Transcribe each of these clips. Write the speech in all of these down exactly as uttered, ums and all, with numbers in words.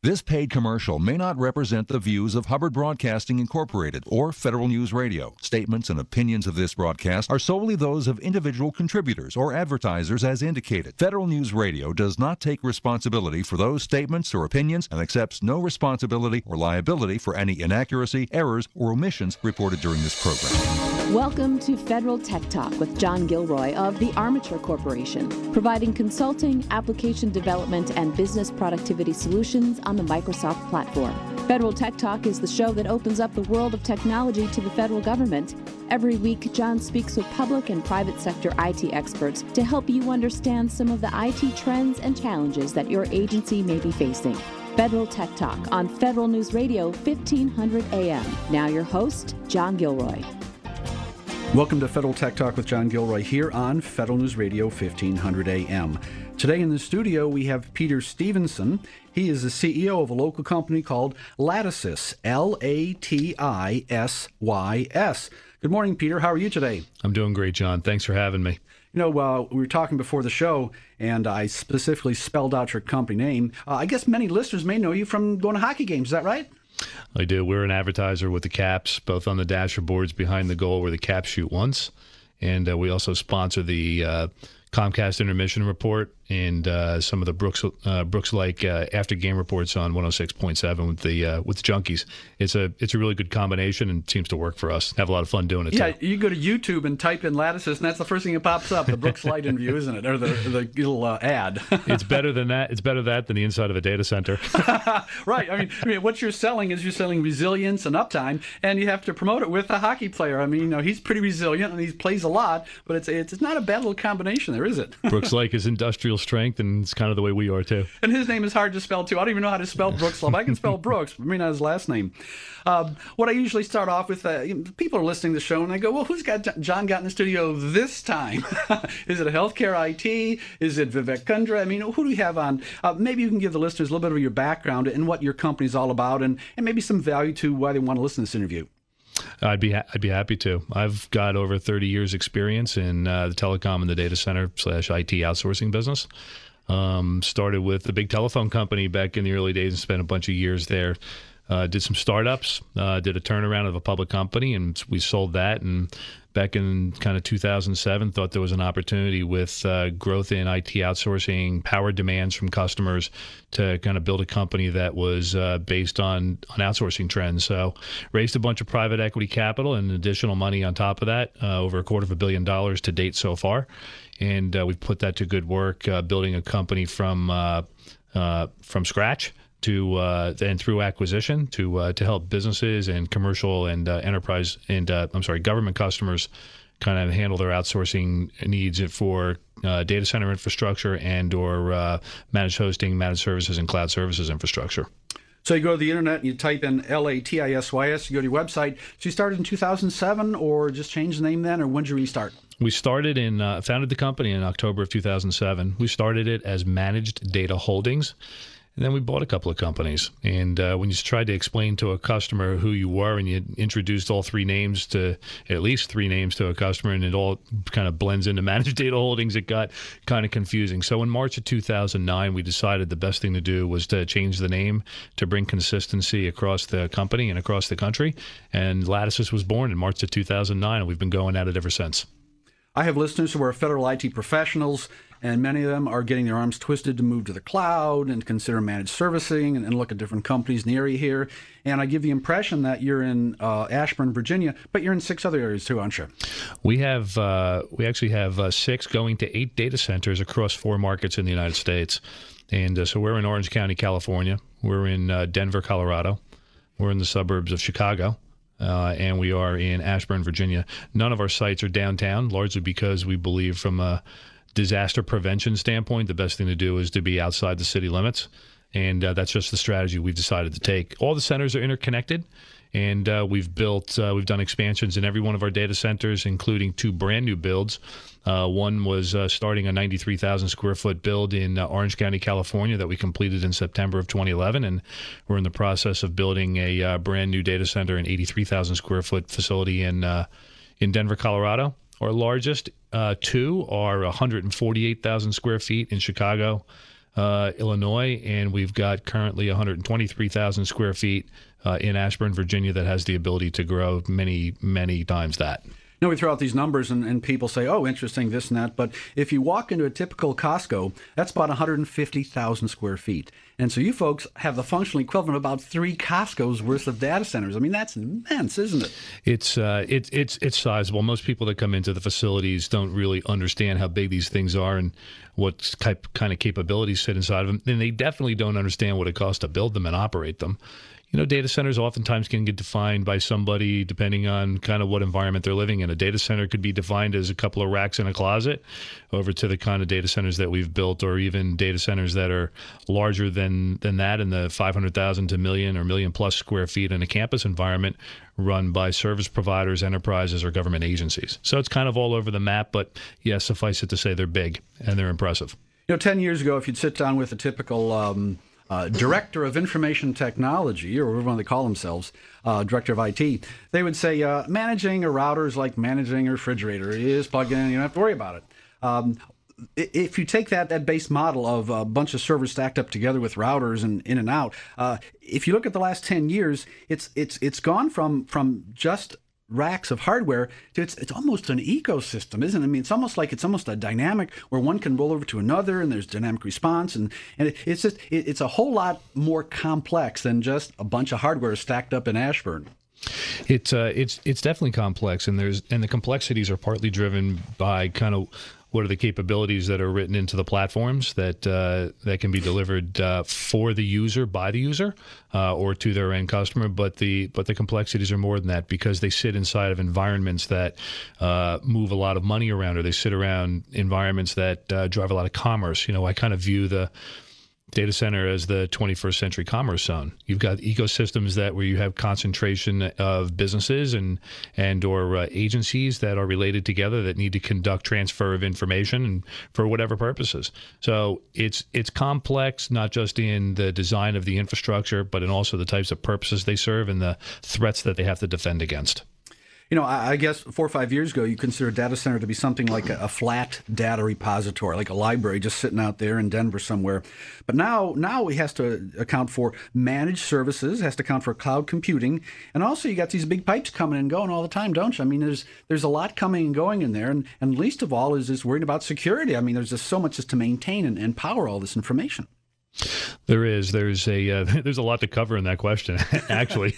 This paid commercial may not represent the views of Hubbard Broadcasting Incorporated or Federal News Radio. Statements and opinions of this broadcast are solely those of individual contributors or advertisers as indicated. Federal News Radio does not take responsibility for those statements or opinions and accepts no responsibility or liability for any inaccuracy, errors, or omissions reported during this program. Welcome to Federal Tech Talk with John Gilroy of the Armature Corporation, providing consulting, application development, and business productivity solutions on the Microsoft platform. Federal Tech Talk is the show that opens up the world of technology to the federal government. Every week, John speaks with public and private sector I T experts to help you understand some of the I T trends and challenges that your agency may be facing. Federal Tech Talk on Federal News Radio, fifteen hundred A M. Now your host, John Gilroy. Welcome to Federal Tech Talk with John Gilroy here on Federal News Radio, fifteen hundred A M. Today in the studio we have Peter Stevenson. He is the C E O of a local company called Latisys, L A T I S Y S. Good morning, Peter. How are you today? I'm doing great, John. Thanks for having me. You know, uh, we were talking before the show, and I specifically spelled out your company name. Uh, I guess many listeners may know you from going to hockey games. Is that right? I do. We're an advertiser with the Caps, both on the dasher boards behind the goal where the Caps shoot once. And uh, we also sponsor the uh, Comcast Intermission Report and uh, some of the Brooks uh, Brooks like uh, after game reports on one oh six point seven with the uh, with the Junkies. It's a it's a really good combination and seems to work for us. Have a lot of fun doing it. Yeah, too. You go to YouTube and type in Latisys, and that's the first thing that pops up, the Brooks Light interview, isn't it? Or the the little uh, ad. It's better than that. It's better that than the inside of a data center. Right. I mean, I mean, what you're selling is you're selling resilience and uptime, and you have to promote it with a hockey player. I mean, you know, he's pretty resilient and he plays a lot, but it's it's not a bad little combination there, is it? Brooks Like is industrial strength, and it's kind of the way we are too. And his name is hard to spell too. I don't even know how to spell Brooks Love. I can spell Brooks, but I mean not his last name. Um, what I usually start off with, uh, people are listening to the show and they go, well, who's got John got in the studio this time? Is it a healthcare I T? Is it Vivek Kundra? I mean, who do we have on? Uh, maybe you can give the listeners a little bit of your background and what your company's all about, and, and maybe some value to why they want to listen to this interview. I'd be ha- I'd be happy to. I've got over thirty years experience in uh, the telecom and the data center slash I T outsourcing business. Um, started with a big telephone company back in the early days and spent a bunch of years there. Uh, did some startups, uh, did a turnaround of a public company, and we sold that. And back in kind of two thousand seven, thought there was an opportunity with uh, growth in I T outsourcing, power demands from customers to kind of build a company that was uh, based on, on outsourcing trends. So raised a bunch of private equity capital and additional money on top of that, uh, over a quarter of a billion dollars to date so far. And uh, we've put that to good work, uh, building a company from uh, uh, from scratch to uh, and through acquisition to uh, to help businesses and commercial and uh, enterprise and uh, I'm sorry government customers kind of handle their outsourcing needs for uh, data center infrastructure and or uh, managed hosting, managed services, and cloud services infrastructure. So you go to the internet and you type in L A T I S Y S, you go to your website. So you started in two thousand seven or just changed the name then, or when did you restart? We started in, uh, founded the company in October of two thousand seven. We started it as Managed Data Holdings. And then we bought a couple of companies. And uh, when you tried to explain to a customer who you were and you introduced all three names to, at least three names to a customer, and it all kind of blends into Managed Data Holdings, it got kind of confusing. So in March of two thousand nine, we decided the best thing to do was to change the name to bring consistency across the company and across the country. And Latisys was born in March of two thousand nine, and we've been going at it ever since. I have listeners who are federal I T professionals, and many of them are getting their arms twisted to move to the cloud and consider managed servicing and, and look at different companies in the area here. And I give the impression that you're in uh, Ashburn, Virginia, but you're in six other areas too, aren't you? We have uh, we actually have uh, six going to eight data centers across four markets in the United States. And uh, so we're in Orange County, California. We're in uh, Denver, Colorado. We're in the suburbs of Chicago. Uh, and we are in Ashburn, Virginia. None of our sites are downtown, largely because we believe from a disaster prevention standpoint, the best thing to do is to be outside the city limits. And uh, that's just the strategy we've decided to take. All the centers are interconnected, and uh, we've built, uh, we've done expansions in every one of our data centers, including two brand new builds. Uh, one was uh, starting a ninety-three thousand square foot build in uh, Orange County, California, that we completed in September of twenty eleven, and we're in the process of building a uh, brand new data center, an eighty-three thousand square foot facility in uh, in Denver, Colorado. Our largest uh, two are one hundred forty-eight thousand square feet in Chicago, uh, Illinois, and we've got currently one hundred twenty-three thousand square feet uh, in Ashburn, Virginia, that has the ability to grow many, many times that. You know, we throw out these numbers and, and people say, oh, interesting, this and that. But if you walk into a typical Costco, that's about one hundred fifty thousand square feet. And so you folks have the functional equivalent of about three Costco's worth of data centers. I mean, that's immense, isn't it? It's uh, it, it's it's sizable. Most people that come into the facilities don't really understand how big these things are and what type, kind of capabilities sit inside of them. And they definitely don't understand what it costs to build them and operate them. You know, data centers oftentimes can get defined by somebody depending on kind of what environment they're living in. A data center could be defined as a couple of racks in a closet, over to the kind of data centers that we've built, or even data centers that are larger than than that, in the five hundred thousand to million or million plus square feet in a campus environment, run by service providers, enterprises, or government agencies. So it's kind of all over the map, but yes, suffice it to say they're big and they're impressive. You know, ten years ago, if you'd sit down with a typical um, Uh, director of information technology, or whatever they call themselves, uh, director of I T, they would say uh, managing a router is like managing a refrigerator. It is plugged in, you don't have to worry about it. Um, if you take that that base model of a bunch of servers stacked up together with routers and in and out, uh, if you look at the last ten years, it's it's it's gone from from just racks of hardware to it's it's almost an ecosystem, isn't it? I mean, it's almost like it's almost a dynamic where one can roll over to another, and there's dynamic response, and and it, it's just it, it's a whole lot more complex than just a bunch of hardware stacked up in Ashburn. It's uh, it's it's definitely complex, and there's and the complexities are partly driven by kind of what are the capabilities that are written into the platforms that uh, that can be delivered uh, for the user, by the user, uh, or to their end customer. But the but the complexities are more than that, because they sit inside of environments that uh, move a lot of money around, or they sit around environments that uh, drive a lot of commerce. You know, I kind of view the data center as the twenty-first century commerce zone. You've got ecosystems that where you have concentration of businesses and and or uh, agencies that are related together that need to conduct transfer of information and for whatever purposes. So it's it's complex, not just in the design of the infrastructure, but in also the types of purposes they serve and the threats that they have to defend against. You know, I guess four or five years ago, you consider a data center to be something like a, a flat data repository, like a library just sitting out there in Denver somewhere. But now, now it has to account for managed services, has to account for cloud computing, and also you got these big pipes coming and going all the time, don't you? I mean, there's there's a lot coming and going in there, and, and least of all is is worrying about security. I mean, there's just so much just to maintain and, and power all this information. There is. There's a uh, there's a lot to cover in that question, actually.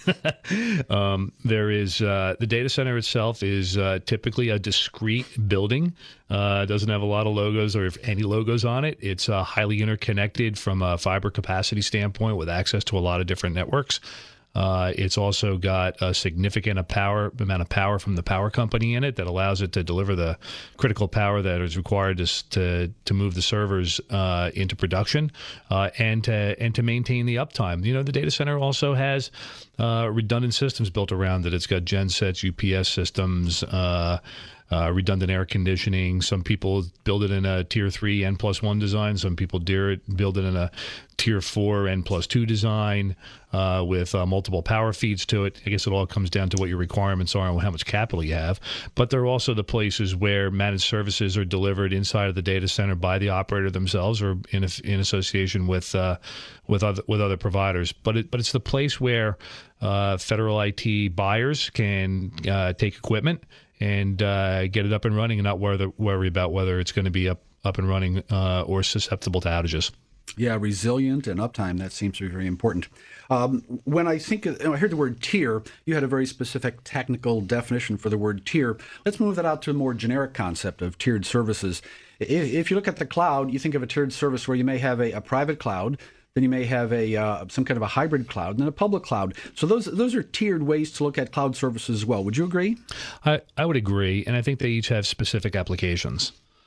um, there is uh, the data center itself is uh, typically a discrete building. Uh, doesn't have a lot of logos, or if any logos on it. It's uh, highly interconnected from a fiber capacity standpoint, with access to a lot of different networks. Uh, it's also got a significant a power, amount of power from the power company in it that allows it to deliver the critical power that is required to to, to move the servers uh, into production uh, and to and to maintain the uptime. You know, the data center also has uh, redundant systems built around it. It's got gensets, U P S systems, uh, Uh, redundant air conditioning. Some people build it in a tier three N plus one design. Some people dear it, build it in a tier four N plus two design uh, with uh, multiple power feeds to it. I guess it all comes down to what your requirements are and how much capital you have. But there are also the places where managed services are delivered inside of the data center by the operator themselves, or in in association with uh, with other with other providers. But it, but it's the place where uh, federal I T buyers can uh, take equipment and uh, get it up and running, and not worry, worry about whether it's going to be up, up and running uh, or susceptible to outages. Yeah, resilient and uptime, that seems to be very important. Um, when I think, of, I heard the word tier, you had a very specific technical definition for the word tier. Let's move that out to a more generic concept of tiered services. If, if you look at the cloud, you think of a tiered service where you may have a, a private cloud, then you may have a uh, some kind of a hybrid cloud, and then a public cloud. So those those are tiered ways to look at cloud services as well. Would you agree? I, I would agree, and I think they each have specific applications.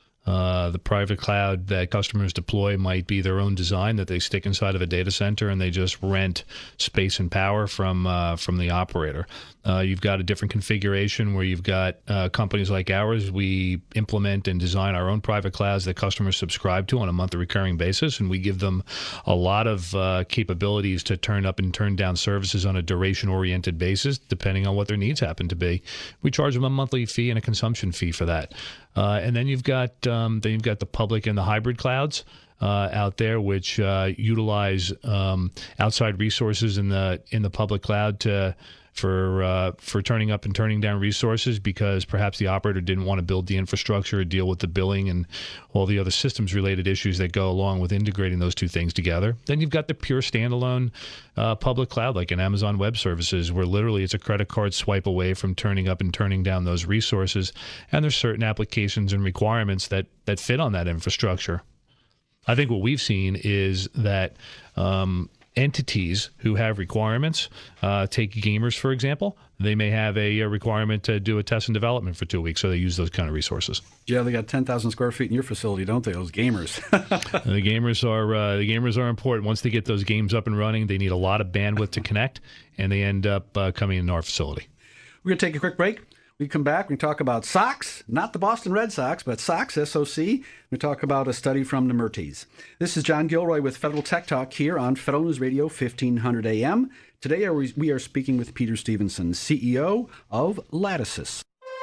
Uh, the private cloud that customers deploy might be their own design that they stick inside of a data center, and they just rent space and power from uh, from the operator. Uh, you've got a different configuration where you've got uh, companies like ours. We implement and design our own private clouds that customers subscribe to on a monthly recurring basis, and we give them a lot of uh, capabilities to turn up and turn down services on a duration-oriented basis, depending on what their needs happen to be. We charge them a monthly fee and a consumption fee for that. Uh, and then you've got um, then you've got the public and the hybrid clouds. uh, out there which uh, utilize um, outside resources in the in the public cloud to for uh, for turning up and turning down resources because perhaps the operator didn't want to build the infrastructure or deal with the billing and all the other systems-related issues that go along with integrating those two things together. Then you've got the pure standalone uh, public cloud like an Amazon Web Services where literally it's a credit card swipe away from turning up and turning down those resources, and there's certain applications and requirements that, that fit on that infrastructure. I think what we've seen is that um, entities who have requirements, uh, take gamers, for example, they may have a, a requirement to do a test and development for two weeks, so they use those kind of resources. Yeah, they got ten thousand square feet in your facility, don't they, those gamers? the gamers are uh, the gamers are important. Once they get those games up and running, they need a lot of bandwidth to connect, and they end up uh, coming into our facility. We're going to take a quick break. We come back, we talk about Sox, not the Boston Red Sox, but Sox, S O C. We talk about a study from Nemertes. This is John Gilroy with Federal Tech Talk here on Federal News Radio, fifteen hundred A M. Today we are speaking with Peter Stevenson, C E O of Lattices.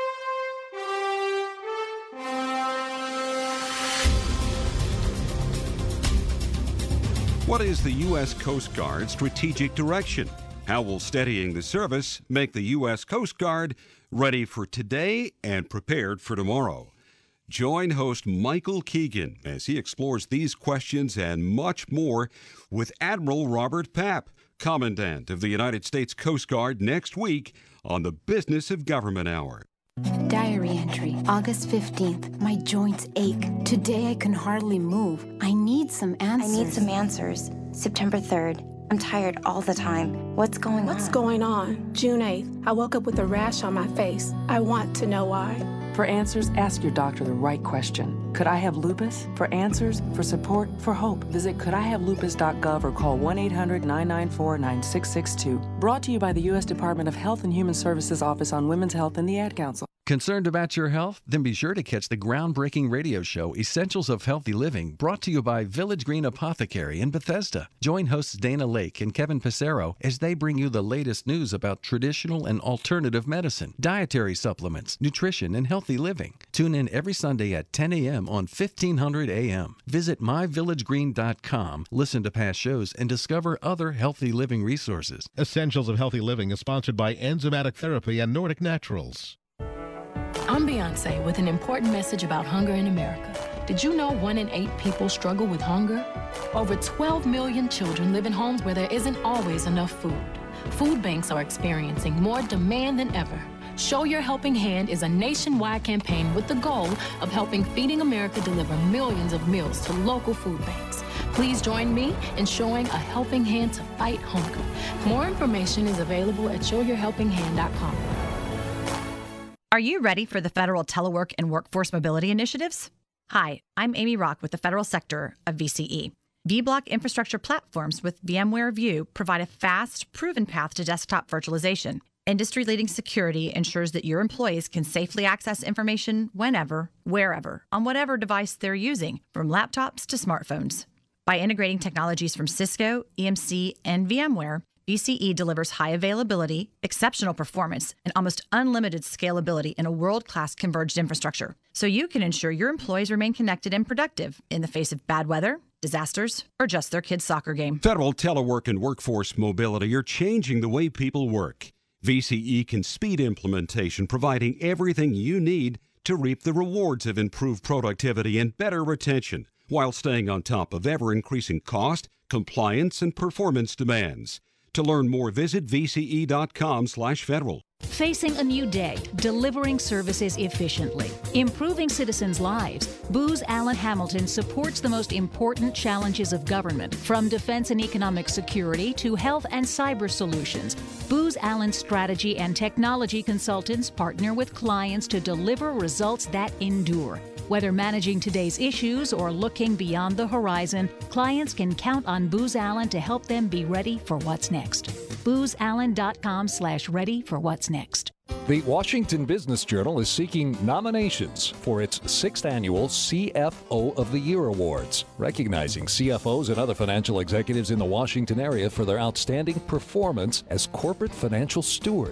What is the U S Coast Guard strategic direction? How will steadying the service make the U S Coast Guard ready for today and prepared for tomorrow? Join host Michael Keegan as he explores these questions and much more with Admiral Robert Papp, Commandant of the United States Coast Guard, next week on the Business of Government Hour. Diary entry, August fifteenth. My joints ache. Today I can hardly move. I need some answers. I need some answers. September third. I'm tired all the time. What's going What's on? What's going on? June eighth. I woke up with a rash on my face. I want to know why. For answers, ask your doctor the right question. Could I have lupus? For answers, for support, for hope, visit could I have lupus dot gov or call one eight hundred nine nine four nine six six two. Brought to you by the U S Department of Health and Human Services Office on Women's Health and the Ad Council. Concerned about your health? Then be sure to catch the groundbreaking radio show Essentials of Healthy Living, brought to you by Village Green Apothecary in Bethesda. Join hosts Dana Lake and Kevin Passero as they bring you the latest news about traditional and alternative medicine, dietary supplements, nutrition, and healthy living. Tune in every Sunday at ten A M on fifteen hundred A M. Visit my village green dot com, listen to past shows, and discover other healthy living resources. Essentials of Healthy Living is sponsored by Enzymatic Therapy and Nordic Naturals. I'm Beyonce with an important message about hunger in America. Did you know one in eight people struggle with hunger? Over twelve million children live in homes where there isn't always enough food. Food banks are experiencing more demand than ever. Show Your Helping Hand is a nationwide campaign with the goal of helping Feeding America deliver millions of meals to local food banks. Please join me in showing a helping hand to fight hunger. More information is available at show your helping hand dot com. Are you ready for the federal telework and workforce mobility initiatives? Hi, I'm Amy Rock with the federal sector of V C E. vBlock infrastructure platforms with VMware View provide a fast, proven path to desktop virtualization. Industry-leading security ensures that your employees can safely access information whenever, wherever, on whatever device they're using, from laptops to smartphones. By integrating technologies from Cisco, E M C, and VMware, V C E delivers high availability, exceptional performance, and almost unlimited scalability in a world-class converged infrastructure, so you can ensure your employees remain connected and productive in the face of bad weather, disasters, or just their kid's soccer game. Federal telework and workforce mobility are changing the way people work. V C E can speed implementation, providing everything you need to reap the rewards of improved productivity and better retention, while staying on top of ever-increasing cost, compliance, and performance demands. To learn more, visit V C E dot com slash federal. Facing a new day, delivering services efficiently, improving citizens' lives, Booz Allen Hamilton supports the most important challenges of government, from defense and economic security to health and cyber solutions. Booz Allen strategy and technology consultants partner with clients to deliver results that endure. Whether managing today's issues or looking beyond the horizon, clients can count on Booz Allen to help them be ready for what's next. Booz Allen dot com slash ready for what's next. The Washington Business Journal is seeking nominations for its sixth annual C F O of the Year Awards, recognizing C F Os and other financial executives in the Washington area for their outstanding performance as corporate financial stewards.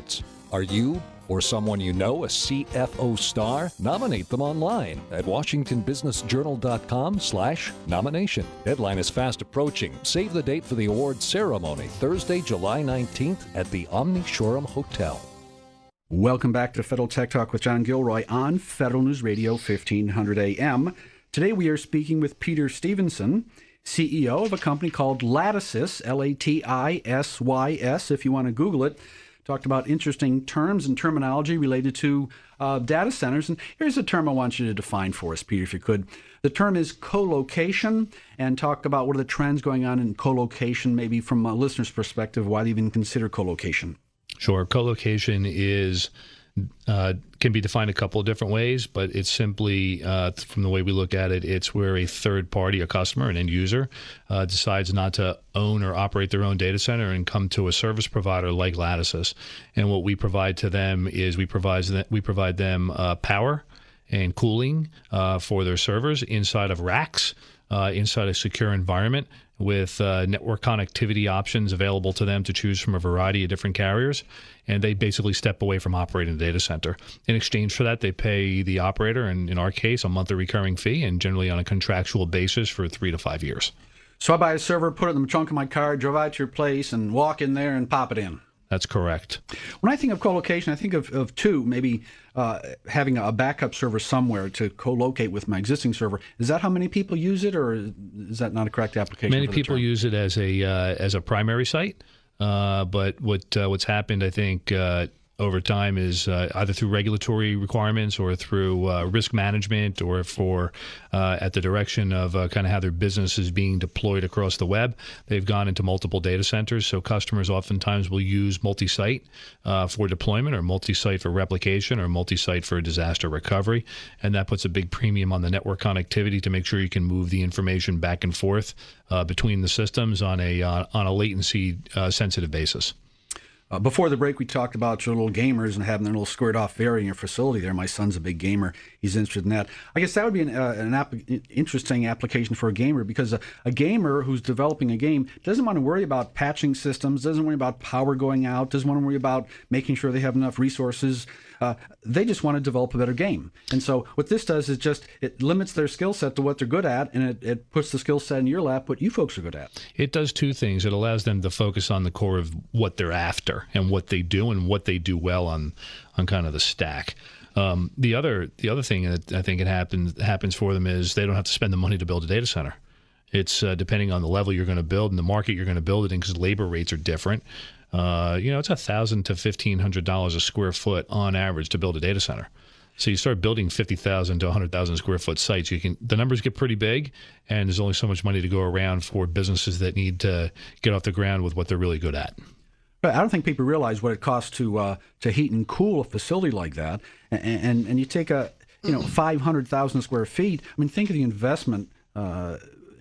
Are you or someone you know a C F O star? Nominate them online at washington business journal dot com slash nomination. Deadline is fast approaching. Save the date for the award ceremony, Thursday, July nineteenth at the Omni Shoreham Hotel. Welcome back to Federal Tech Talk with John Gilroy on Federal News Radio fifteen hundred A M. Today we are speaking with Peter Stevenson, C E O of a company called Latisys, L A T I S Y S, if you want to Google it. Talked about interesting terms and terminology related to uh, data centers. And here's a term I want you to define for us, Peter, if you could. The term is co-location, and talk about what are the trends going on in co-location, maybe from a listener's perspective, why they even consider co-location. Sure. Co-location is uh, can be defined a couple of different ways, but it's simply, uh, from the way we look at it, it's where a third party, a customer, an end user, uh, decides not to own or operate their own data center and come to a service provider like Latisys. And what we provide to them is we provide, we provide them uh, power and cooling uh, for their servers inside of racks, uh, inside a secure environment, with uh, network connectivity options available to them to choose from a variety of different carriers. And they basically step away from operating the data center. In exchange for that, they pay the operator, and in our case, a monthly recurring fee, and generally on a contractual basis for three to five years. So I buy a server, put it in the trunk of my car, drove out to your place, and walk in there and pop it in. That's correct. When I think of co-location, I think of, of two, maybe uh, having a backup server somewhere to co-locate with my existing server. Is that how many people use it, or is that not a correct application? Many for the people term? use it as a uh, as a primary site, uh, but what uh, what's happened, I think, uh, over time is uh, either through regulatory requirements or through uh, risk management, or for uh, at the direction of uh, kind of how their business is being deployed across the web. They've gone into multiple data centers, so customers oftentimes will use multi-site uh, for deployment, or multi-site for replication, or multi-site for disaster recovery, and that puts a big premium on the network connectivity to make sure you can move the information back and forth uh, between the systems on a uh, on a latency uh, sensitive basis. Uh, before the break, we talked about your little gamers and having their little squared off area in your facility there. My son's a big gamer. He's interested in that. I guess that would be an, uh, an app- interesting application for a gamer, because a, a gamer who's developing a game doesn't want to worry about patching systems, doesn't worry about power going out, doesn't want to worry about making sure they have enough resources. Uh, they just want to develop a better game. And so what this does is just, it limits their skill set to what they're good at, and it, it puts the skill set in your lap, what you folks are good at. It does two things. It allows them to focus on the core of what they're after and what they do and what they do well on, on kind of the stack. Um, the other the other thing that I think it happens happens for them is they don't have to spend the money to build a data center. It's uh, depending on the level you're going to build and the market you're going to build it in, because labor rates are different. Uh, you know, it's a thousand to fifteen hundred dollars a square foot on average to build a data center. So you start building fifty thousand to a hundred thousand square foot sites, you can the numbers get pretty big, and there's only so much money to go around for businesses that need to get off the ground with what they're really good at. But I don't think people realize what it costs to uh, to heat and cool a facility like that, and and, and you take a you know five hundred thousand square feet. I mean, think of the investment. Uh,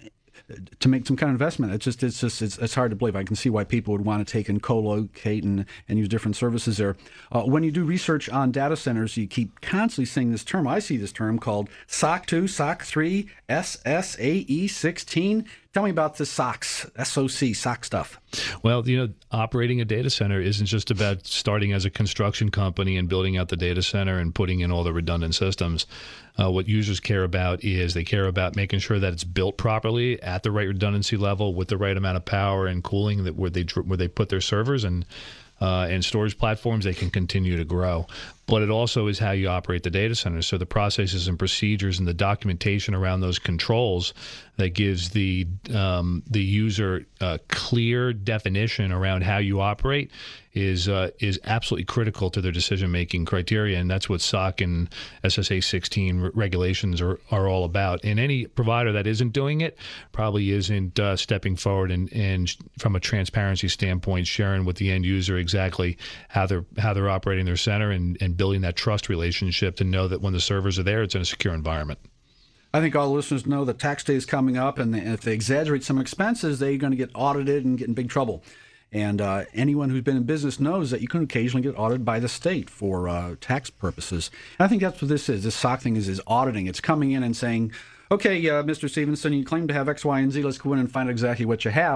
to make some kind of investment. It's just, it's just, it's, it's hard to believe. I can see why people would want to take and co-locate and, and use different services there. Uh, when you do research on data centers, you keep constantly seeing this term. I see this term called S O C two, S O C three, S S A E sixteen. Tell me about the S O C, S O C, S O C stuff. Well, you know, operating a data center isn't just about starting as a construction company and building out the data center and putting in all the redundant systems. Uh, what users care about is they care about making sure that it's built properly at the right redundancy level with the right amount of power and cooling, that where they where they put their servers and uh, and storage platforms, they can continue to grow. But it also is how you operate the data center. So the processes and procedures and the documentation around those controls that gives the um, the user a clear definition around how you operate is uh, is absolutely critical to their decision-making criteria, and that's what S O C and S S A sixteen re- regulations are, are all about. And any provider that isn't doing it probably isn't uh, stepping forward and, and from a transparency standpoint, sharing with the end user exactly how they're how they're operating their center and, and building that trust relationship to know that when the servers are there, it's in a secure environment. I think all the listeners know that tax day is coming up, and if they exaggerate some expenses, they're going to get audited and get in big trouble. And uh, anyone who's been in business knows that you can occasionally get audited by the state for uh, tax purposes. And I think that's what this is. This S O C thing is, is auditing. It's coming in and saying, okay, uh, Mister Stevenson, you claim to have X, Y, and Z. Let's go in and find out exactly what you have.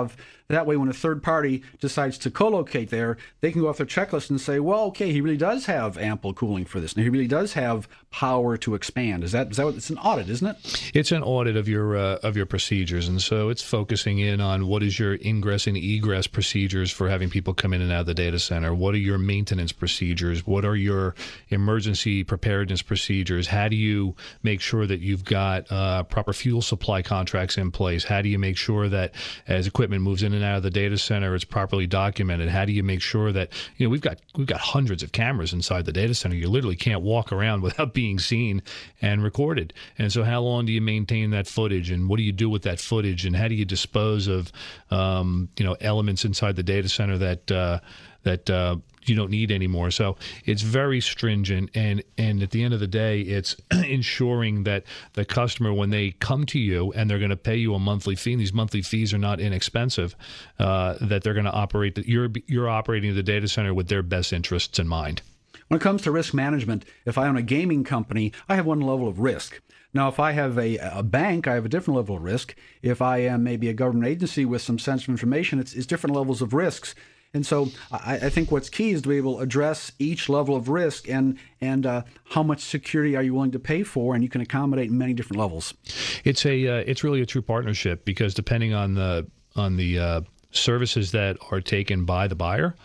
That way, when a third party decides to co-locate there, they can go off their checklist and say, well, okay, he really does have ample cooling for this. And he really does have power to expand. Is that, is that what, it's an audit, isn't it? It's an audit of your uh, of your procedures. And so it's focusing in on what is your ingress and egress procedures for having people come in and out of the data center. What are your maintenance procedures? What are your emergency preparedness procedures? How do you make sure that you've got uh, proper fuel supply contracts in place? How do you make sure that as equipment moves in and out of the data center, it's properly documented? How do you make sure that, you know, we've got we've got hundreds of cameras inside the data center. You literally can't walk around without being seen and recorded. And so how long do you maintain that footage, and what do you do with that footage, and how do you dispose of um, you know, elements inside the data center that uh, that uh, you don't need anymore? So it's very stringent, and and at the end of the day, it's ensuring that the customer, when they come to you and they're going to pay you a monthly fee, and these monthly fees are not inexpensive, uh, that they're going to operate, that you're you're operating the data center with their best interests in mind. When it comes to risk management, if I own a gaming company, I have one level of risk. Now, if I have a, a bank, I have a different level of risk. If I am maybe a government agency with some sensitive information, it's, it's different levels of risks. And so I, I think what's key is to be able to address each level of risk and and uh, how much security are you willing to pay for, and you can accommodate many different levels. It's a uh, it's really a true partnership, because depending on the on the uh, services that are taken by the buyer,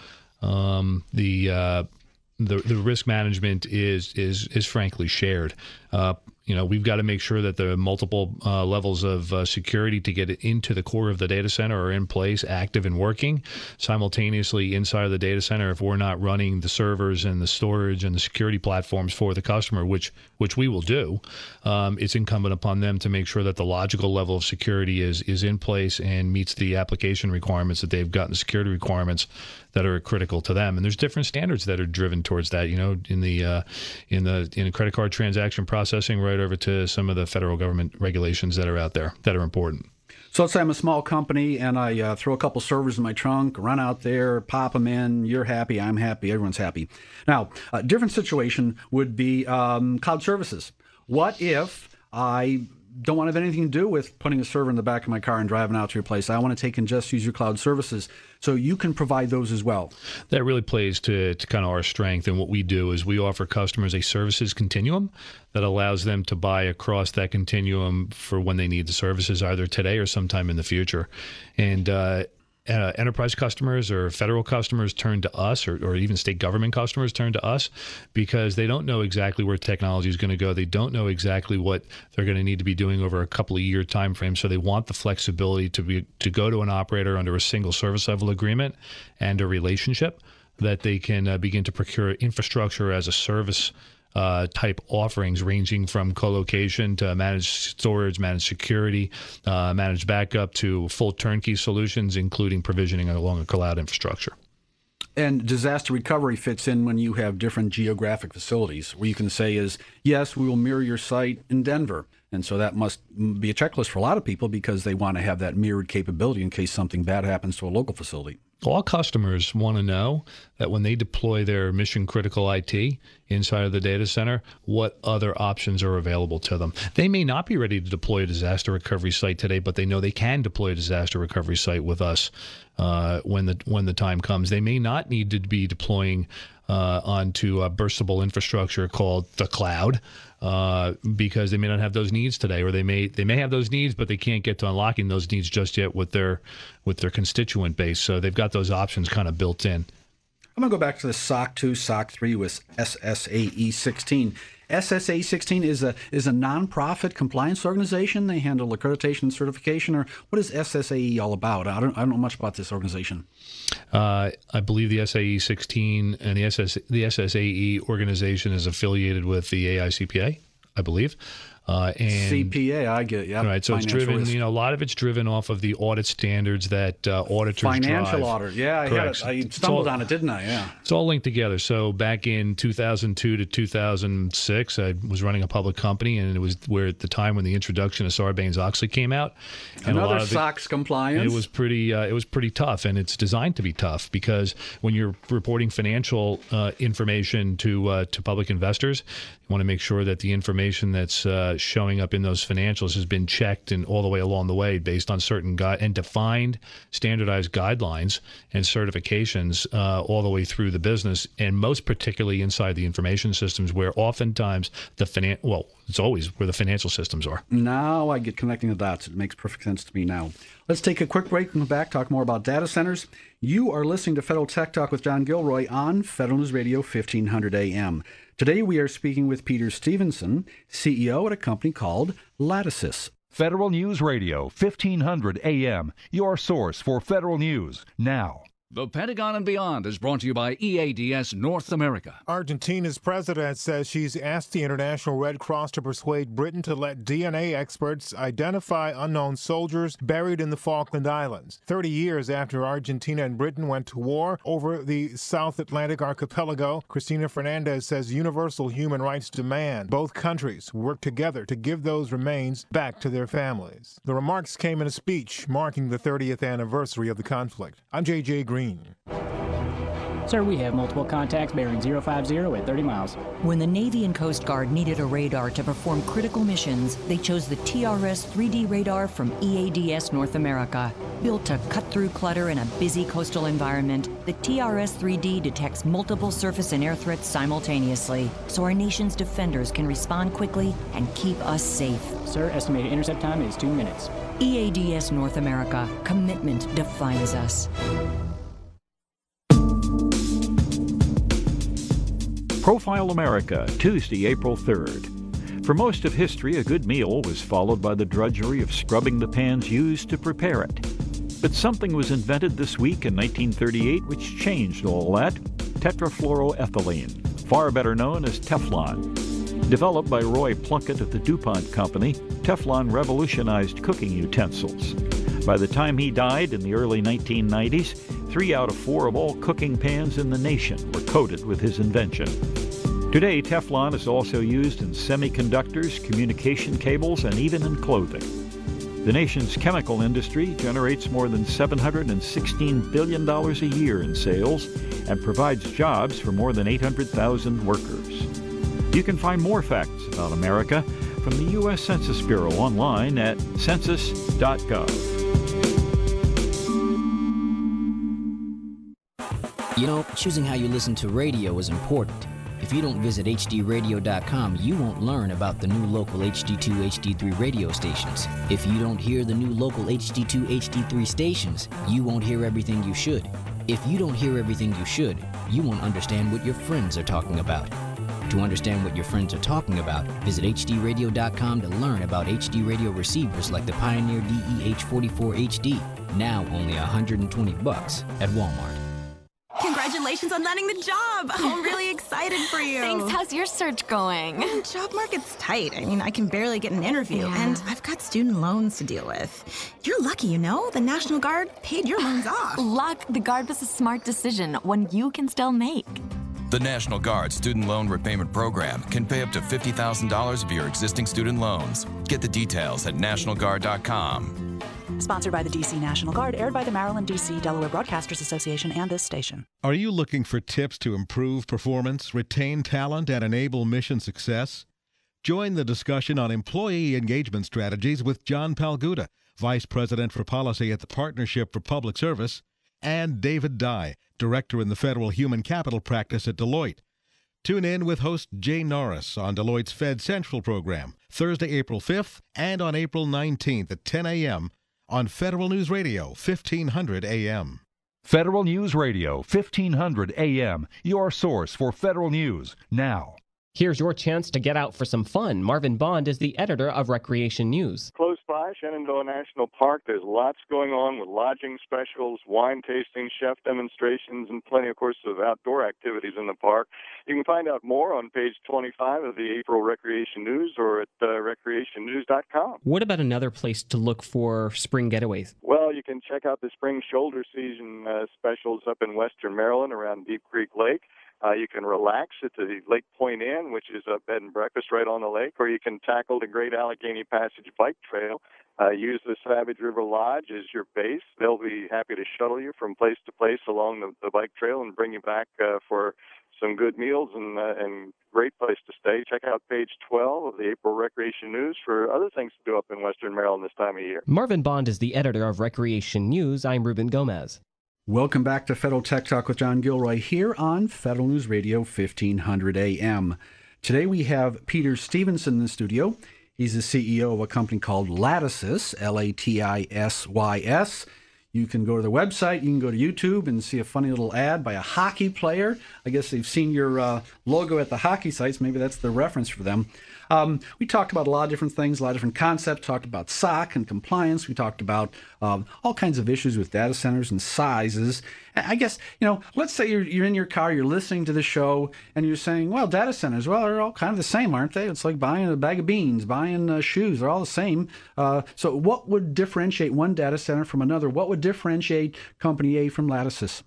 um, the uh, the the risk management is is is frankly shared. Uh, You know, we've got to make sure that the multiple uh, levels of uh, security to get it into the core of the data center are in place, active and working. Simultaneously, inside of the data center, if we're not running the servers and the storage and the security platforms for the customer, which which we will do, um, it's incumbent upon them to make sure that the logical level of security is is in place and meets the application requirements that they've gotten, the security requirements that are critical to them. And there's different standards that are driven towards that. You know, in the uh, in the in the credit card transaction processing, right over to some of the federal government regulations that are out there that are important. So let's say I'm a small company and I uh, throw a couple servers in my trunk, run out there, pop them in. You're happy, I'm happy, everyone's happy. Now, a different situation would be um, cloud services. What if I don't want to have anything to do with putting a server in the back of my car and driving out to your place? I want to take and just use your cloud services. So you can provide those as well. That really plays to, to kind of our strength. And what we do is we offer customers a services continuum that allows them to buy across that continuum for when they need the services, either today or sometime in the future. And uh, Uh, enterprise customers or federal customers turn to us, or, or even state government customers turn to us, because they don't know exactly where technology is going to go. They don't know exactly what they're going to need to be doing over a couple of year time frame. So they want the flexibility to be to go to an operator under a single service level agreement and a relationship that they can uh, begin to procure infrastructure as a service Uh, type offerings, ranging from co-location to managed storage, managed security, uh, managed backup, to full turnkey solutions, including provisioning along a cloud infrastructure. And disaster recovery fits in when you have different geographic facilities, where you can say is, yes, we will mirror your site in Denver. And so that must be a checklist for a lot of people, because they want to have that mirrored capability in case something bad happens to a local facility. All customers want to know that when they deploy their mission-critical I T inside of the data center, what other options are available to them. They may not be ready to deploy a disaster recovery site today, but they know they can deploy a disaster recovery site with us uh, when the when the time comes. They may not need to be deploying uh, onto a burstable infrastructure called the cloud, uh, because they may not have those needs today, or they may they may have those needs, but they can't get to unlocking those needs just yet with their with their constituent base. So they've got those options kind of built in. I'm going to go back to the S O C two, S O C three with S S A E sixteen. S S A E sixteen is a is a nonprofit compliance organization. They handle accreditation and certification. Or what is S S A E all about? I don't I don't know much about this organization. Uh, I believe the S A E sixteen and the S S the S S A E organization is affiliated with the A I C P A, I believe. Uh, and C P A, I get, yeah. Right, so it's driven, risk. you know, a lot of it's driven off of the audit standards that uh, auditors Financial drive. audit, yeah, I, had it, I stumbled all, on it, didn't I? Yeah. It's all linked together. So back in two thousand two to two thousand six, I was running a public company, and it was where at the time when the introduction of Sarbanes-Oxley came out. And Another a lot of S O X compliance. It was pretty, uh, it was pretty tough, and it's designed to be tough, because when you're reporting financial uh, information to uh, to public investors, you want to make sure that the information that's uh, uh, showing up in those financials has been checked and all the way along the way based on certain gui- and defined standardized guidelines and certifications uh, all the way through the business, and most particularly inside the information systems, where oftentimes the finan- well, it's always where the financial systems are. Now I get connecting the dots. It makes perfect sense to me now. Let's take a quick break and come back, talk more about data centers. You are listening to Federal Tech Talk with John Gilroy on Federal News Radio fifteen hundred A M. Today we are speaking with Peter Stevenson, C E O at a company called Lattices. Federal News Radio fifteen hundred A M, your source for federal news now. The Pentagon and Beyond is brought to you by E A D S North America. Argentina's president says she's asked the International Red Cross to persuade Britain to let D N A experts identify unknown soldiers buried in the Falkland Islands. Thirty years after Argentina and Britain went to war over the South Atlantic archipelago, Cristina Fernandez says universal human rights demand both countries work together to give those remains back to their families. The remarks came in a speech marking the thirtieth anniversary of the conflict. I'm J J Green. Sir, we have multiple contacts bearing zero five zero at thirty miles. When the Navy and Coast Guard needed a radar to perform critical missions, they chose the T R S three D radar from E A D S North America. Built to cut through clutter in a busy coastal environment, the T R S three D detects multiple surface and air threats simultaneously, so our nation's defenders can respond quickly and keep us safe. Sir, estimated intercept time is two minutes. E A D S North America. Commitment defines us. Profile America, Tuesday, April third. For most of history, a good meal was followed by the drudgery of scrubbing the pans used to prepare it. But something was invented this week in nineteen thirty-eight which changed all that: tetrafluoroethylene, far better known as Teflon. Developed by Roy Plunkett of the DuPont Company, Teflon revolutionized cooking utensils. By the time he died in the early nineteen nineties, three out of four of all cooking pans in the nation were coated with his invention. Today, Teflon is also used in semiconductors, communication cables, and even in clothing. The nation's chemical industry generates more than seven hundred sixteen billion dollars a year in sales and provides jobs for more than eight hundred thousand workers. You can find more facts about America from the U S Census Bureau online at census dot gov. You know, choosing how you listen to radio is important. If you don't visit H D radio dot com, you won't learn about the new local H D two, H D three radio stations. If you don't hear the new local H D two, H D three stations, you won't hear everything you should. If you don't hear everything you should, you won't understand what your friends are talking about. To understand what your friends are talking about, visit H D radio dot com to learn about H D radio receivers like the Pioneer D E H forty-four H D, now only one hundred twenty bucks at Walmart. Congratulations on landing the job. I'm really excited for you. Thanks. How's your search going? The job market's tight. I mean, I can barely get an interview, yeah. and I've got student loans to deal with. You're lucky, you know? The National Guard paid your loans off. Luck. The Guard was a smart decision, one you can still make. The National Guard Student Loan Repayment Program can pay up to fifty thousand dollars of your existing student loans. Get the details at national guard dot com. Sponsored by the D C National Guard, aired by the Maryland, D C, Delaware Broadcasters Association and this station. Are you looking for tips to improve performance, retain talent, and enable mission success? Join the discussion on employee engagement strategies with John Palguda, Vice President for Policy at the Partnership for Public Service, and David Dye, Director in the Federal Human Capital Practice at Deloitte. Tune in with host Jay Norris on Deloitte's Fed Central program, Thursday, April fifth, and on April nineteenth at ten a.m. on Federal News Radio, fifteen hundred A M. Federal News Radio, fifteen hundred A M, your source for federal news now. Here's your chance to get out for some fun. Marvin Bond is the editor of Recreation News. Close by Shenandoah National Park, there's lots going on with lodging specials, wine tasting, chef demonstrations, and plenty, of course, of outdoor activities in the park. You can find out more on page twenty-five of the April Recreation News or at uh, recreation news dot com. What about another place to look for spring getaways? Well, you can check out the spring shoulder season uh, specials up in western Maryland around Deep Creek Lake. Uh, you can relax at the Lake Point Inn, which is a bed and breakfast right on the lake, or you can tackle the Great Allegheny Passage Bike Trail. Uh, use the Savage River Lodge as your base. They'll be happy to shuttle you from place to place along the, the bike trail and bring you back uh, for some good meals and uh, and great place to stay. Check out page twelve of the April Recreation News for other things to do up in Western Maryland this time of year. Marvin Bond is the editor of Recreation News. I'm Ruben Gomez. Welcome back to Federal Tech Talk with John Gilroy here on Federal News Radio fifteen hundred A M. Today we have Peter Stevenson in the studio. He's the C E O of a company called Latisys, L A T I S Y S. You can go to their website, you can go to YouTube and see a funny little ad by a hockey player. I guess they've seen your uh, logo at the hockey sites. Maybe that's the reference for them. Um, we talked about a lot of different things, a lot of different concepts, talked about S O C and compliance. We talked about um, all kinds of issues with data centers and sizes. I guess, you know, let's say you're, you're in your car, you're listening to the show, and you're saying, well, data centers, well, they're all kind of the same, aren't they? It's like buying a bag of beans, buying uh, shoes. They're all the same. Uh, so what would differentiate one data center from another? What would differentiate Company A from Latisys?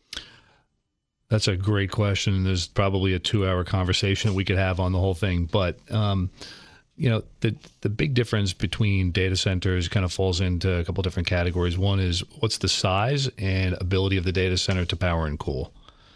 That's a great question. There's probably a two-hour conversation that we could have on the whole thing. But, um, you know, the the big difference between data centers kind of falls into a couple different categories. One is what's the size and ability of the data center to power and cool.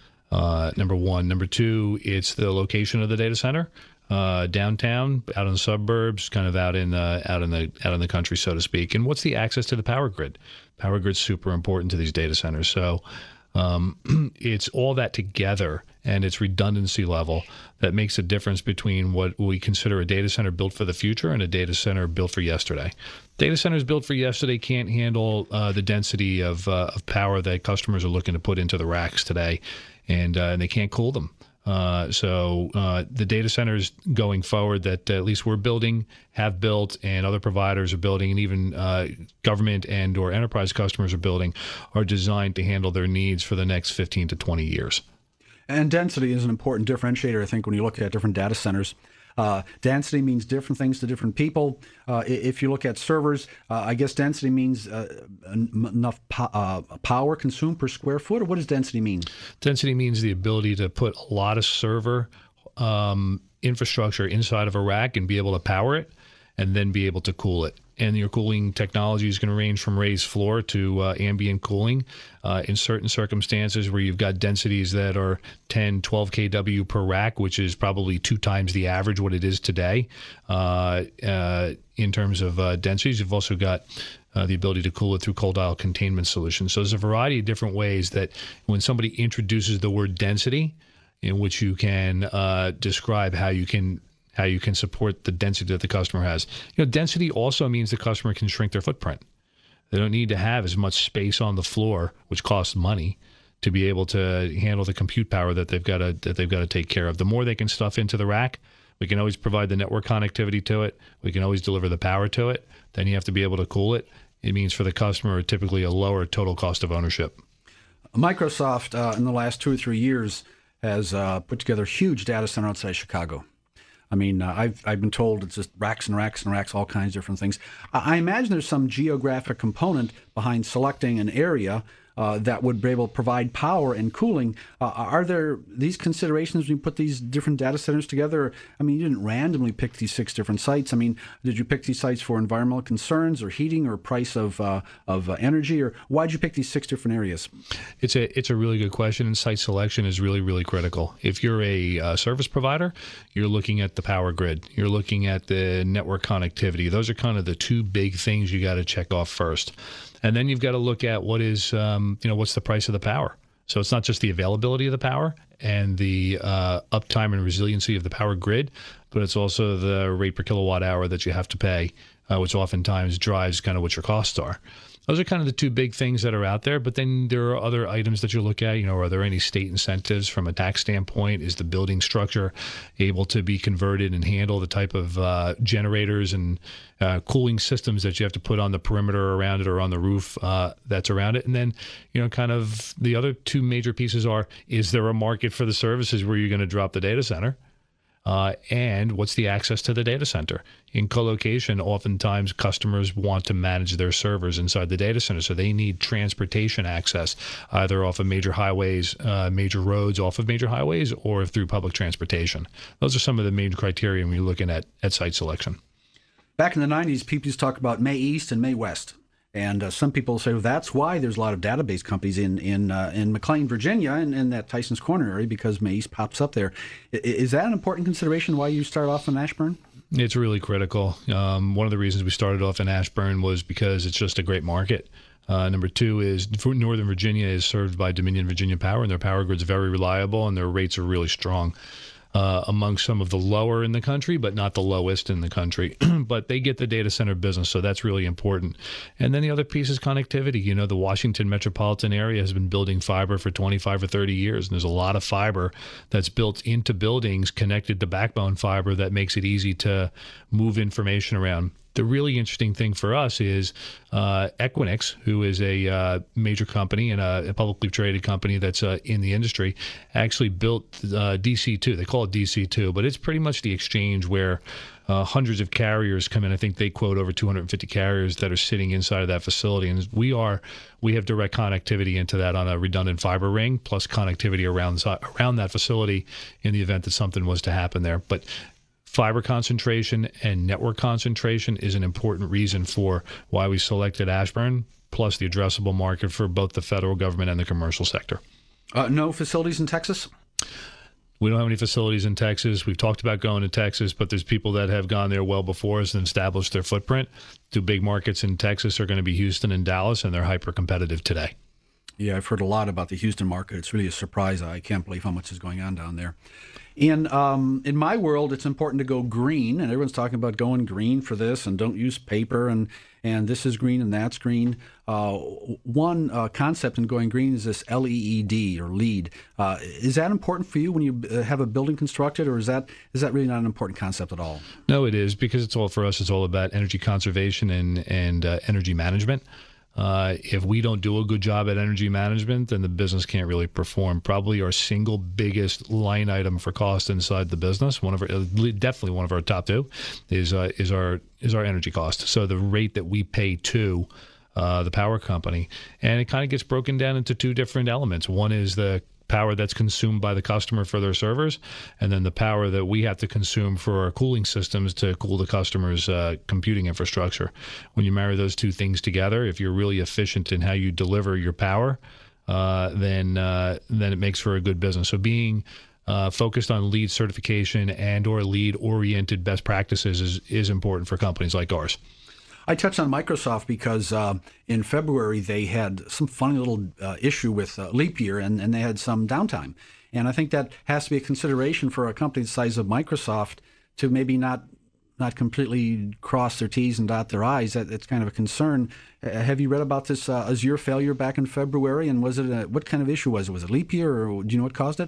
Uh, number one. Number two, it's the location of the data center. Uh, downtown, out in the suburbs, kind of out in uh, out in the out in the country, so to speak. And what's the access to the power grid? Power grid's super important to these data centers. So Um, it's all that together and its redundancy level that makes a difference between what we consider a data center built for the future and a data center built for yesterday. Data centers built for yesterday can't handle uh, the density of, uh, of power that customers are looking to put into the racks today, and, uh, and they can't cool them. Uh, so uh, the data centers going forward that uh, at least we're building, have built, and other providers are building, and even uh, government and or enterprise customers are building, are designed to handle their needs for the next fifteen to twenty years. And density is an important differentiator, I think, when you look at different data centers. Uh, density means different things to different people. Uh, if you look at servers, uh, I guess density means uh, enough po- uh, power consumed per square foot, or what does density mean? Density means the ability to put a lot of server um, infrastructure inside of a rack and be able to power it and then be able to cool it. And your cooling technology is going to range from raised floor to uh, ambient cooling. Uh, in certain circumstances where you've got densities that are ten, twelve kilowatts per rack, which is probably two times the average what it is today uh, uh, in terms of uh, densities. You've also got uh, the ability to cool it through cold aisle containment solutions. So there's a variety of different ways that when somebody introduces the word density, in which you can uh, describe how you can how you can support the density that the customer has. You know, density also means the customer can shrink their footprint. They don't need to have as much space on the floor, which costs money, to be able to handle the compute power that they've got to that they've got to take care of. The more they can stuff into the rack, we can always provide the network connectivity to it. We can always deliver the power to it. Then you have to be able to cool it. It means for the customer typically a lower total cost of ownership. Microsoft, uh, in the last two or three years, has uh, put together a huge data center outside Chicago. I mean, uh, I've I've been told it's just racks and racks and racks, all kinds of different things. I, I imagine there's some geographic component behind selecting an area uh, that would be able to provide power and cooling. Uh, are there these considerations when you put these different data centers together? I mean, you didn't randomly pick these six different sites. I mean, did you pick these sites for environmental concerns or heating or price of uh, of uh, energy, or why did you pick these six different areas? It's a it's a really good question, and site selection is really, really critical. If you're a uh, service provider, you're looking at the power grid. You're looking at the network connectivity. Those are kind of the two big things you got to check off first. And then you've got to look at what is, um, you know, what's the price of the power. So it's not just the availability of the power and the uh, uptime and resiliency of the power grid, but it's also the rate per kilowatt hour that you have to pay, uh, which oftentimes drives kind of what your costs are. Those are kind of the two big things that are out there. But then there are other items that you look at. You know, are there any state incentives from a tax standpoint? Is the building structure able to be converted and handle the type of uh, generators and uh, cooling systems that you have to put on the perimeter around it or on the roof uh, that's around it? And then, you know, kind of the other two major pieces are, is there a market for the services where you're going to drop the data center? Uh, and what's the access to the data center? In colocation, oftentimes customers want to manage their servers inside the data center, so they need transportation access, either off of major highways, uh, major roads off of major highways, or through public transportation. Those are some of the main criteria when you're looking at, at site selection. Back in the nineties, people used to talk about May East and May West. And uh, some people say well, that's why there's a lot of database companies in in uh, in McLean, Virginia, and in that Tyson's Corner area because Maze pops up there. I, is that an important consideration why you start off in Ashburn? It's really critical. Um, one of the reasons we started off in Ashburn was because it's just a great market. Uh, number two is Northern Virginia is served by Dominion Virginia Power, and their power grid's very reliable, and their rates are really strong. Uh, among some of the lower in the country, but not the lowest in the country. But they get the data center business, so that's really important. And then the other piece is connectivity. You know, the Washington metropolitan area has been building fiber for twenty-five or thirty years, and there's a lot of fiber that's built into buildings connected to backbone fiber that makes it easy to move information around. The really interesting thing for us is uh, Equinix, who is a uh, major company and a, a publicly traded company that's uh, in the industry, actually built uh, D C two. They call it D C two, but it's pretty much the exchange where uh, hundreds of carriers come in. I think they quote over two hundred fifty carriers that are sitting inside of that facility. And we are we have direct connectivity into that on a redundant fiber ring, plus connectivity around around that facility in the event that something was to happen there. But fiber concentration and network concentration is an important reason for why we selected Ashburn, plus the addressable market for both the federal government and the commercial sector. Uh, no facilities in Texas? We don't have any facilities in Texas. We've talked about going to Texas, but there's people that have gone there well before us and established their footprint. Two big markets in Texas are going to be Houston and Dallas, and they're hyper-competitive today. Yeah, I've heard a lot about the Houston market. It's really a surprise. I can't believe how much is going on down there. In um, in my world, it's important to go green, and everyone's talking about going green for this, and don't use paper, and and this is green and that's green. Uh, one uh, concept in going green is this L E E D or LEED. Uh, is that important for you when you have a building constructed, or is that is that really not an important concept at all? No, it is, because it's all for us. It's all about energy conservation and and uh, energy management. Uh, if we don't do a good job at energy management, then the business can't really perform. Probably our single biggest line item for cost inside the business, one of our, definitely one of our top two, is uh, is our is our energy cost. So the rate that we pay to uh, the power company, and it kind of gets broken down into two different elements. One is the power that's consumed by the customer for their servers, and then the power that we have to consume for our cooling systems to cool the customer's uh, computing infrastructure. When you marry those two things together, if you're really efficient in how you deliver your power, uh, then uh, then it makes for a good business. So being uh, focused on LEED certification and or LEED-oriented best practices is, is important for companies like ours. I touched on Microsoft because uh, in February they had some funny little uh, issue with uh, leap year, and, and they had some downtime. And I think that has to be a consideration for a company the size of Microsoft to maybe not not completely cross their T's and dot their I's. That, that's kind of a concern. Uh, have you read about this uh, Azure failure back in February? And was it a, what kind of issue was it? Was it leap year, or do you know what caused it?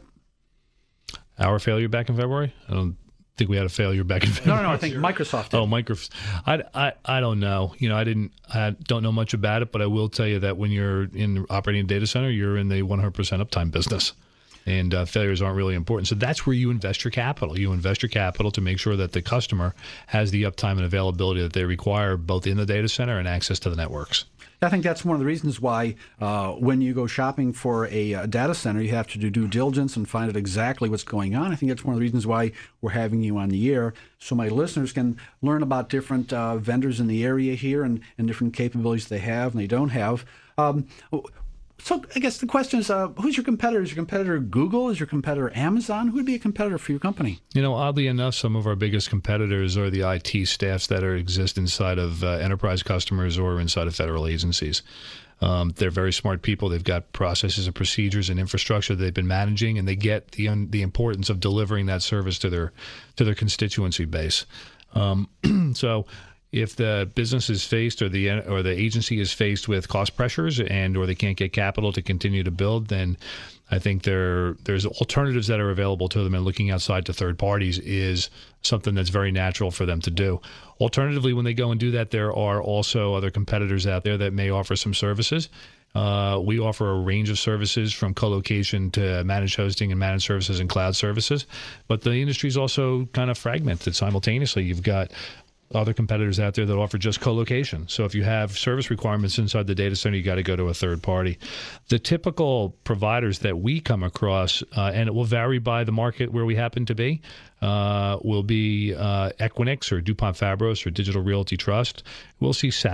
Our failure back in February? I don't think we had a failure back in February. No, no, no. I think Microsoft did. Oh, Microsoft. I, I, I don't know. You know, I didn't. I don't know much about it, but I will tell you that when you're in operating a data center, you're in the one hundred percent uptime business, and uh, failures aren't really important. So that's where you invest your capital. You invest your capital to make sure that the customer has the uptime and availability that they require, both in the data center and access to the networks. I think that's one of the reasons why uh, when you go shopping for a, a data center, you have to do due diligence and find out exactly what's going on. I think that's one of the reasons why we're having you on the air, so my listeners can learn about different uh, vendors in the area here and, and different capabilities they have and they don't have. Um, so I guess the question is, uh, who's your competitor? Is your competitor Google? Is your competitor Amazon? Who would be a competitor for your company? You know, oddly enough, some of our biggest competitors are the I T staffs that are exist inside of uh, enterprise customers or inside of federal agencies. Um, they're very smart people. They've got processes and procedures and infrastructure that they've been managing, and they get the un- the importance of delivering that service to their to their constituency base. Um, so. If the business is faced or the or the agency is faced with cost pressures and or they can't get capital to continue to build, then I think there there's alternatives that are available to them, and looking outside to third parties is something that's very natural for them to do. Alternatively, when they go and do that, there are also other competitors out there that may offer some services. Uh, we offer a range of services from co-location to managed hosting and managed services and cloud services, but the industry is also kind of fragmented simultaneously. You've got other competitors out there that offer just co-location. So if you have service requirements inside the data center, you got to go to a third party. The typical providers that we come across, uh, and it will vary by the market where we happen to be, uh, will be uh, Equinix or DuPont Fabros or Digital Realty Trust. We'll see Savvis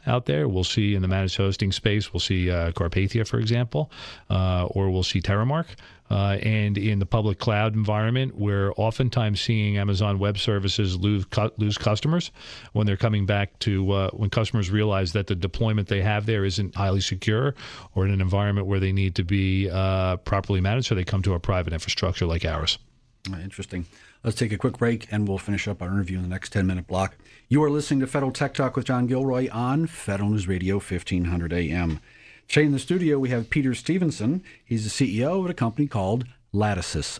out there. We'll see in the managed hosting space, we'll see uh, Carpathia, for example, uh, or we'll see Terramark. Uh, and in the public cloud environment, we're oftentimes seeing Amazon Web Services lose, cu- lose customers when they're coming back to, uh, when customers realize that the deployment they have there isn't highly secure or in an environment where they need to be uh, properly managed, so they come to a private infrastructure like ours. Interesting. Let's take a quick break, and we'll finish up our interview in the next ten-minute block. You are listening to Federal Tech Talk with John Gilroy on Federal News Radio, fifteen hundred A M. Today in the studio, we have Peter Stevenson. He's the C E O of a company called Lattices.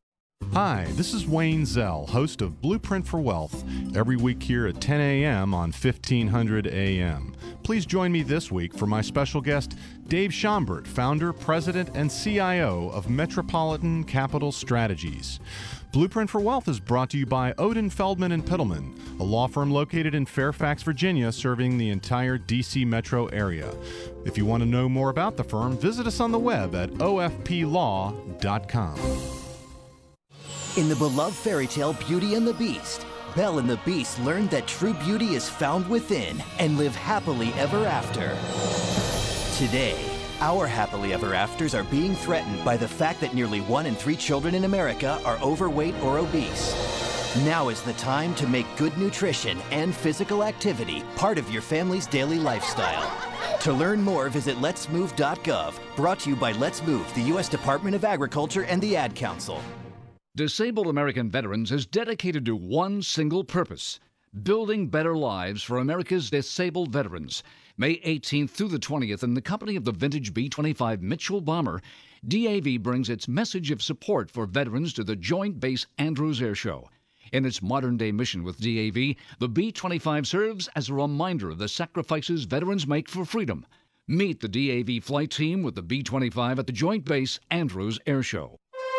Hi, this is Wayne Zell, host of Blueprint for Wealth, every week here at ten a.m. on fifteen hundred A M. Please join me this week for my special guest, Dave Schomburg, founder, president, and C I O of Metropolitan Capital Strategies. Blueprint for Wealth is brought to you by Odin Feldman and Pittleman, a law firm located in Fairfax, Virginia, serving the entire D C metro area. If you want to know more about the firm, visit us on the web at O F P law dot com. In the beloved fairy tale Beauty and the Beast, Belle and the Beast learned that true beauty is found within and live happily ever after. Today, our happily ever afters are being threatened by the fact that nearly one in three children in America are overweight or obese. Now is the time to make good nutrition and physical activity part of your family's daily lifestyle. To learn more, visit lets move dot gov, brought to you by Let's Move, the U S Department of Agriculture and the Ad Council. Disabled American Veterans is dedicated to one single purpose: building better lives for America's disabled veterans. May eighteenth through the twentieth, in the company of the vintage B twenty-five Mitchell Bomber, D A V brings its message of support for veterans to the Joint Base Andrews Air Show. In its modern-day mission with D A V, the B twenty-five serves as a reminder of the sacrifices veterans make for freedom. Meet the D A V flight team with the B twenty-five at the Joint Base Andrews Air Show.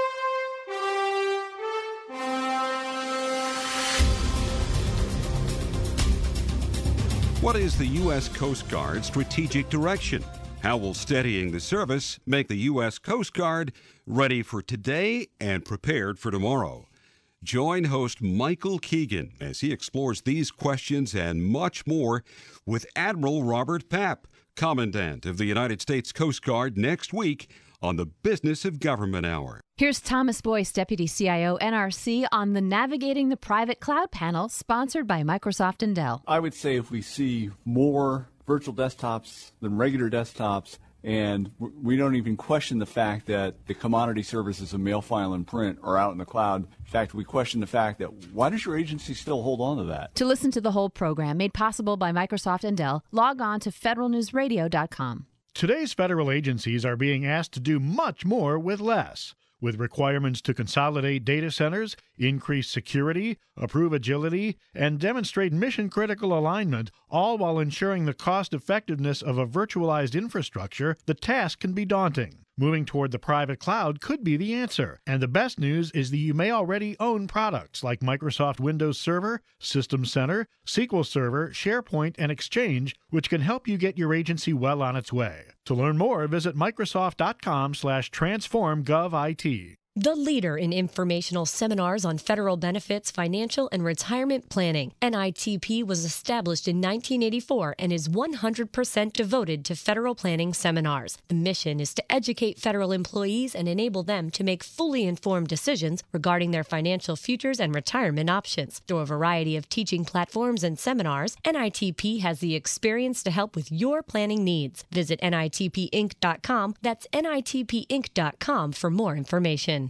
What is the U S Coast Guard's strategic direction? How will steadying the service make the U S Coast Guard ready for today and prepared for tomorrow? Join host Michael Keegan as he explores these questions and much more with Admiral Robert Papp, Commandant of the United States Coast Guard, next week on the Business of Government Hour. Here's Thomas Boyce, Deputy C I O, N R C, on the Navigating the Private Cloud panel, sponsored by Microsoft and Dell. I would say if we see more virtual desktops than regular desktops, and we don't even question the fact that the commodity services of mail, file, and print are out in the cloud. In fact, we question the fact that why does your agency still hold on to that? To listen to the whole program, made possible by Microsoft and Dell, log on to federal news radio dot com. Today's federal agencies are being asked to do much more with less, with requirements to consolidate data centers, increase security, approve agility, and demonstrate mission-critical alignment, all while ensuring the cost-effectiveness of a virtualized infrastructure. The task can be daunting. Moving toward the private cloud could be the answer. And the best news is that you may already own products like Microsoft Windows Server, System Center, S Q L Server, SharePoint, and Exchange, which can help you get your agency well on its way. To learn more, visit Microsoft dot com slash transform gov I T. The leader in informational seminars on federal benefits, financial, and retirement planning, N I T P was established in nineteen eighty-four and is one hundred percent devoted to federal planning seminars. The mission is to educate federal employees and enable them to make fully informed decisions regarding their financial futures and retirement options. Through a variety of teaching platforms and seminars, N I T P has the experience to help with your planning needs. Visit N I T P Inc dot com. That's N I T P Inc dot com for more information.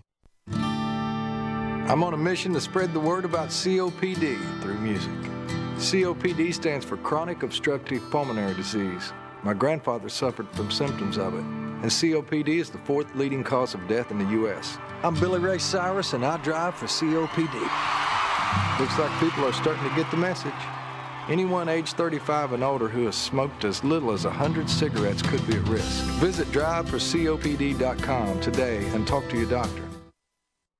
I'm on a mission to spread the word about C O P D through music. C O P D stands for chronic obstructive pulmonary disease. My grandfather suffered from symptoms of it, and C O P D is the fourth leading cause of death in the U S I'm Billy Ray Cyrus, and I drive for C O P D. Looks like people are starting to get the message. Anyone age thirty-five and older who has smoked as little as one hundred cigarettes could be at risk. Visit drive for C O P D dot com today and talk to your doctor.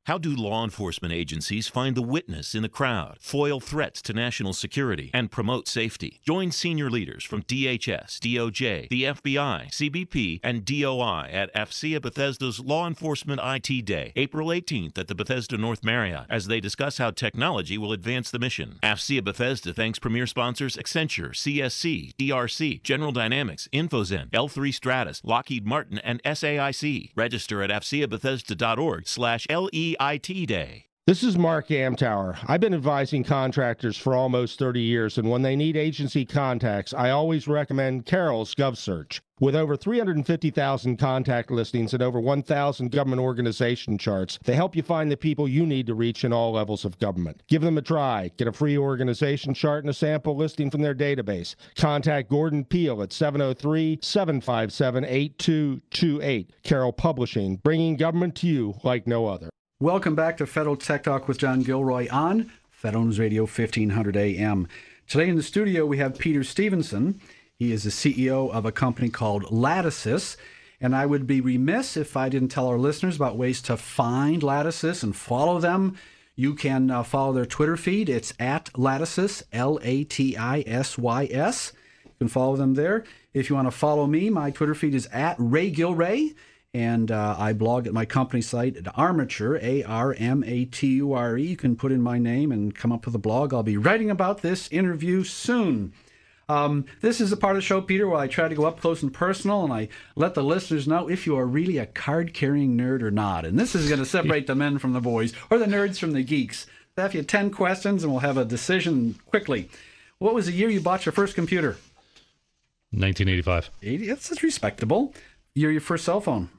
How do law enforcement agencies find the witness in the crowd, foil threats to national security, and promote safety? Join senior leaders from D H S, D O J, the F B I, C B P, and D O I at A F C E A Bethesda's Law Enforcement I T Day, April eighteenth at the Bethesda North Marriott, as they discuss how technology will advance the mission. A F C E A Bethesda thanks premier sponsors Accenture, C S C, D R C, General Dynamics, Infozen, L three Stratus, Lockheed Martin, and S A I C. Register at F C E A Bethesda dot org slash L E I T Day. This is Mark Amtower. I've been advising contractors for almost thirty years, and when they need agency contacts, I always recommend Carroll's GovSearch. With over three hundred fifty thousand contact listings and over one thousand government organization charts, they help you find the people you need to reach in all levels of government. Give them a try. Get a free organization chart and a sample listing from their database. Contact Gordon Peel at seven oh three, seven five seven, eight two two eight. Carroll Publishing, bringing government to you like no other. Welcome back to Federal Tech Talk with John Gilroy on Federal News Radio fifteen hundred A M. Today in the studio we have Peter Stevenson. He is the C E O of a company called Lattices, and I would be remiss if I didn't tell our listeners about ways to find Lattices and follow them. You can uh, follow their Twitter feed. It's at Lattices, L A T I S Y S. You can follow them there. If you want to follow me, my Twitter feed is at Ray Gilray. And uh, I blog at my company site at Armature, A R M A T U R E. You can put in my name and come up with a blog. I'll be writing about this interview soon. Um, this is the part of the show, Peter, where I try to go up close and personal, and I let the listeners know if you are really a card-carrying nerd or not. And this is going to separate the men from the boys, or the nerds from the geeks. I'll have you ten questions, and we'll have a decision quickly. What was the year you bought your first computer? nineteen eighty-five. eighty, that's, that's respectable. Year your first cell phone?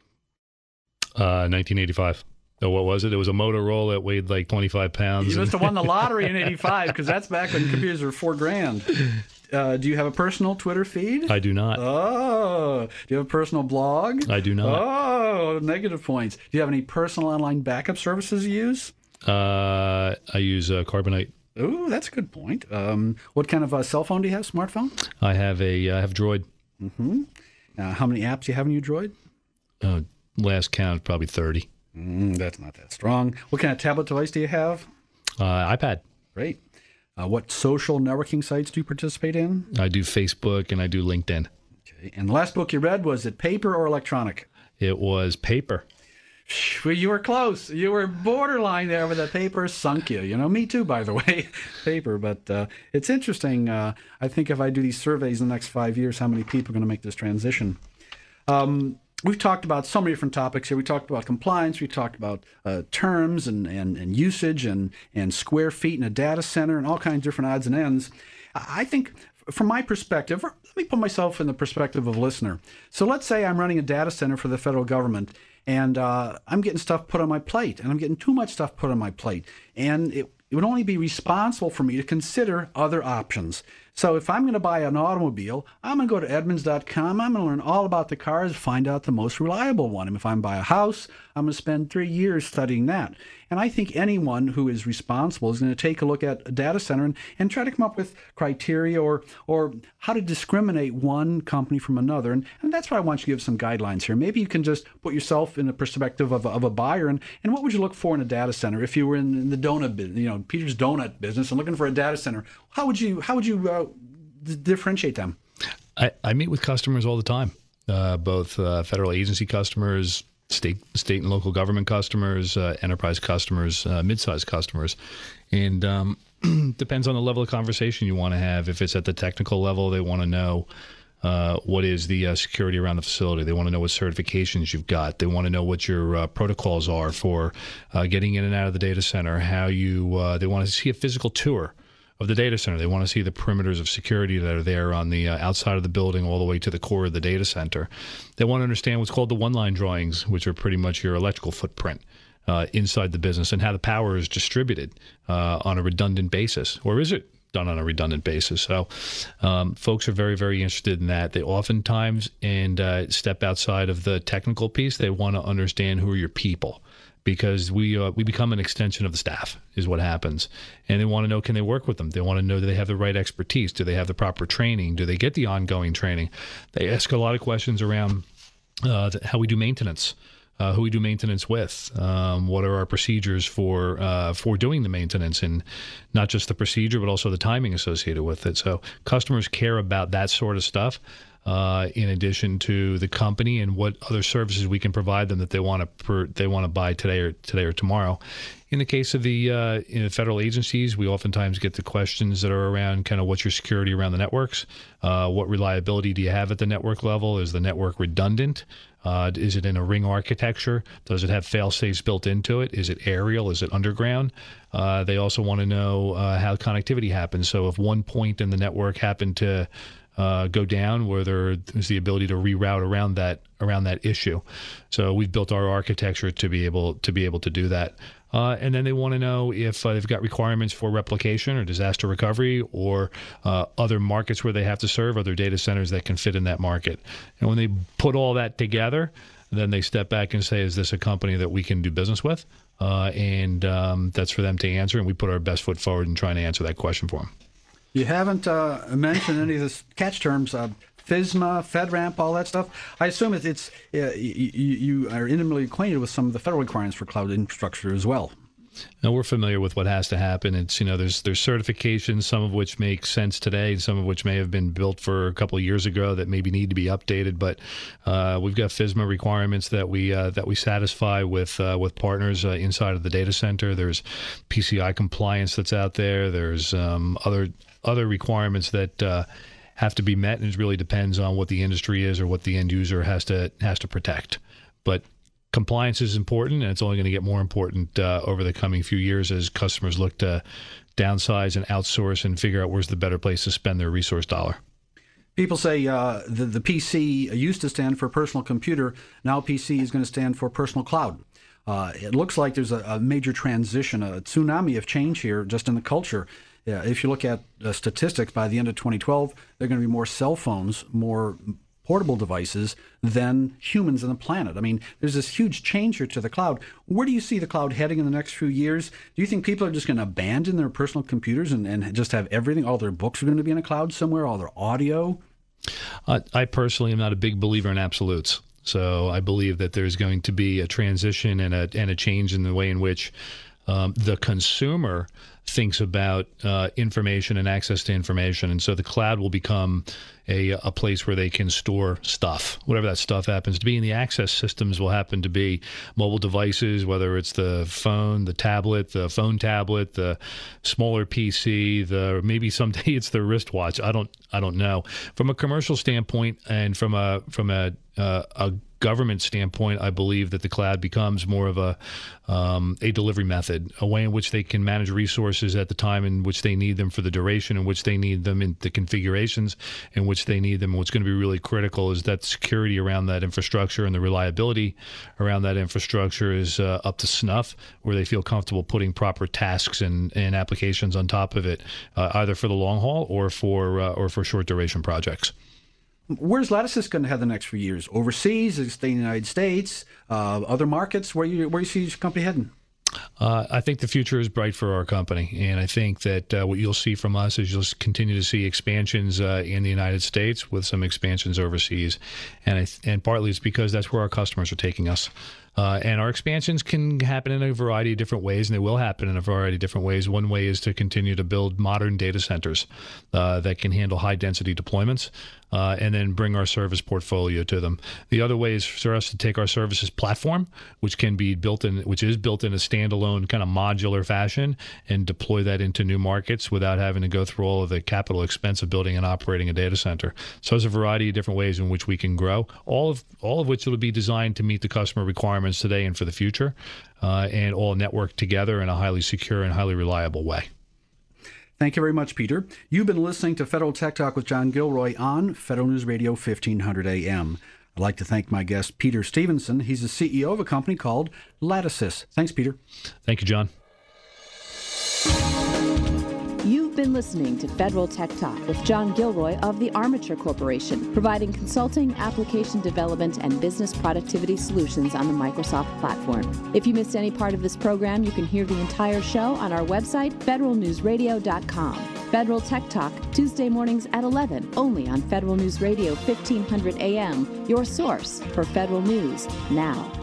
Uh, nineteen eighty-five. Oh, what was it? It was a Motorola. It weighed like twenty-five pounds. You must have won the lottery in eighty-five, because that's back when computers were four grand. Uh, do you have a personal Twitter feed? I do not. Oh. Do you have a personal blog? I do not. Oh, negative points. Do you have any personal online backup services you use? Uh, I use uh, Carbonite. Oh, that's a good point. Um, what kind of uh, cell phone do you have? Smartphone? I have a I have Droid. Mm-hmm. Uh, how many apps do you have in your Droid? Uh, last count, probably thirty. Mm, that's not that strong. What kind of tablet device do you have? Uh, iPad. Great. Uh, what social networking sites do you participate in? I do Facebook and I do LinkedIn. Okay. And the last book you read, was it paper or electronic? It was paper. Well, you were close. You were borderline there, but the paper sunk you. You know, me too, by the way, paper. But uh, it's interesting. Uh, I think if I do these surveys in the next five years, how many people are going to make this transition? Um, We've talked about so many different topics here. We talked about compliance. We talked about uh, terms and, and, and usage and, and square feet in a data center and all kinds of different odds and ends. I think from my perspective, let me put myself in the perspective of a listener. So let's say I'm running a data center for the federal government, and uh, I'm getting stuff put on my plate, and I'm getting too much stuff put on my plate. And it, it would only be responsible for me to consider other options. So if I'm going to buy an automobile, I'm going to go to Edmunds dot com. I'm going to learn all about the cars, find out the most reliable one. And if I'm buy a house, I'm going to spend three years studying that. And I think anyone who is responsible is going to take a look at a data center and, and try to come up with criteria or or how to discriminate one company from another. And, and that's why I want you to give some guidelines here. Maybe you can just put yourself in the perspective of, of a buyer. And, and what would you look for in a data center? If you were in, in the donut business, you know, Peter's Donut business and looking for a data center, how would you, how would you uh, d- differentiate them? I, I meet with customers all the time, uh, both uh, federal agency customers, state state and local government customers, uh, enterprise customers, uh, mid-sized customers. And um, depends on the level of conversation you want to have. If it's at the technical level, they want to know uh, what is the uh, security around the facility. They want to know what certifications you've got. They want to know what your uh, protocols are for uh, getting in and out of the data center, how you, uh, they want to see a physical tour of the data center. They want to see the perimeters of security that are there on the uh, outside of the building all the way to the core of the data center. They want to understand what's called the one-line drawings, which are pretty much your electrical footprint uh, inside the business, and how the power is distributed uh, on a redundant basis. Or is it done on a redundant basis? So um, folks are very, very interested in that. They oftentimes, and uh, step outside of the technical piece, they want to understand who are your people. Because we uh, we become an extension of the staff is what happens. And they want to know, can they work with them? They want to know, do they have the right expertise? Do they have the proper training? Do they get the ongoing training? They ask a lot of questions around uh, how we do maintenance. uh, who we do maintenance with, um, what are our procedures for uh, for doing the maintenance, and not just the procedure, but also the timing associated with it. So customers care about that sort of stuff. Uh, in addition to the company and what other services we can provide them that they want to per, they want to buy today or today or tomorrow. In the case of the uh, in the federal agencies, we oftentimes get the questions that are around kind of what's your security around the networks, uh, what reliability do you have at the network level? Is the network redundant? Uh, is it in a ring architecture? Does it have fail-safes built into it? Is it aerial? Is it underground? Uh, they also want to know uh, how connectivity happens. So if one point in the network happened to Uh, go down, where there is the ability to reroute around that around that issue. So we've built our architecture to be able to be able to do that. Uh, and then they want to know if uh, they've got requirements for replication or disaster recovery, or uh, other markets where they have to serve, other data centers that can fit in that market. And when they put all that together, then they step back and say, is this a company that we can do business with? Uh, and um, that's for them to answer, and we put our best foot forward in trying to answer that question for them. You haven't uh, mentioned any of the catch terms, uh, FISMA, FedRAMP, all that stuff. I assume it's, it's uh, you, you are intimately acquainted with some of the federal requirements for cloud infrastructure as well. No, we're familiar with what has to happen. It's, you know, there's there's certifications, some of which make sense today, some of which may have been built for a couple of years ago that maybe need to be updated. But uh, we've got FISMA requirements that we uh, that we satisfy with uh, with partners uh, inside of the data center. There's P C I compliance that's out there. There's um, other other requirements that uh, have to be met, and it really depends on what the industry is or what the end user has to has to protect. But compliance is important, and it's only going to get more important uh, over the coming few years as customers look to downsize and outsource and figure out where's the better place to spend their resource dollar. People say uh, the, the P C used to stand for personal computer. Now P C is going to stand for personal cloud. Uh, it looks like there's a, a major transition, a tsunami of change here just in the culture. Yeah, if you look at uh, statistics, by the end of twenty twelve, there are going to be more cell phones, more portable devices than humans on the planet. I mean, there's this huge change here to the cloud. Where do you see the cloud heading in the next few years? Do you think people are just going to abandon their personal computers and, and just have everything? All their books are going to be in a cloud somewhere, all their audio? Uh, I personally am not a big believer in absolutes. So I believe that there's going to be a transition and a, and a change in the way in which um, the consumer thinks about uh, information and access to information. And so the cloud will become a, a place where they can store stuff, whatever that stuff happens to be. And the access systems will happen to be mobile devices, whether it's the phone, the tablet, the phone tablet, the smaller P C, the maybe someday it's the wristwatch. I don't I don't know. From a commercial standpoint and from a from a uh, a government standpoint, I believe that the cloud becomes more of a um, a delivery method, a way in which they can manage resources at the time in which they need them, for the duration in which they need them, in the configurations in which they need them. What's going to be really critical is that security around that infrastructure and the reliability around that infrastructure is uh, up to snuff, where they feel comfortable putting proper tasks and, and applications on top of it, uh, either for the long haul or for uh, or for short duration projects. Where's Lattice going to head the next few years? Overseas, stay in the United States, uh, other markets? Where you where you see your company heading? Uh, I think the future is bright for our company, and I think that uh, what you'll see from us is you'll continue to see expansions uh, in the United States with some expansions overseas, and I th- and partly it's because that's where our customers are taking us. Uh, and our expansions can happen in a variety of different ways, and they will happen in a variety of different ways. One way is to continue to build modern data centers uh, that can handle high-density deployments, uh, and then bring our service portfolio to them. The other way is for us to take our services platform, which can be built in, which is built in a standalone kind of modular fashion, and deploy that into new markets without having to go through all of the capital expense of building and operating a data center. So there's a variety of different ways in which we can grow, all of all of which will be designed to meet the customer requirements today and for the future, uh, and all networked together in a highly secure and highly reliable way. Thank you very much, Peter. You've been listening to Federal Tech Talk with John Gilroy on Federal News Radio fifteen hundred A M. I'd like to thank my guest, Peter Stevenson. He's the C E O of a company called Lattice. Thanks, Peter. Thank you, John. You've been listening to Federal Tech Talk with John Gilroy of the Armature Corporation, providing consulting, application development, and business productivity solutions on the Microsoft platform. If you missed any part of this program, you can hear the entire show on our website, federal news radio dot com. Federal Tech Talk, Tuesday mornings at eleven, only on Federal News Radio fifteen hundred A M, your source for federal news now.